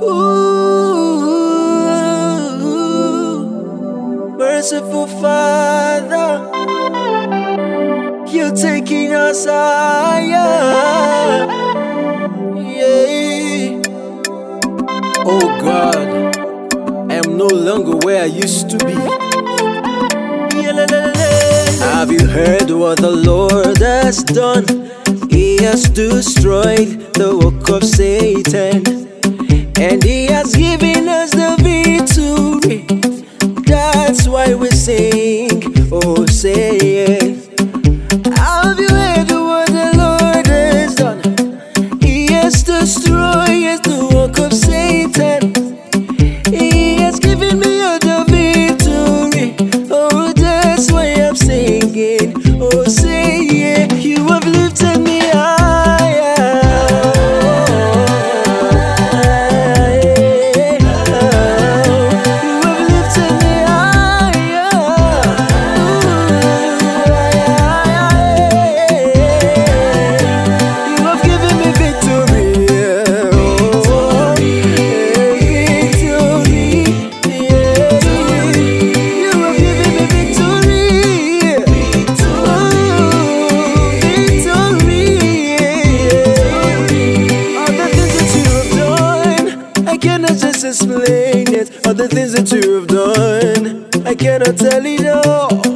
Ooh, merciful Father, you're taking us higher. Yeah. Oh God, I am no longer where I used to be. Have you heard what the Lord has done? He has destroyed the work of Satan, and He has given us the victory. That's why we sing, oh say it. Have you heard what the Lord has done? He has destroyed the work of Satan. He has given me the victory. Oh, that's why I'm singing. Oh, say yeah. You have lifted me higher. You have lifted me higher. You have given me victory. I cannot just explain it. All the things that you have done, I cannot tell it all.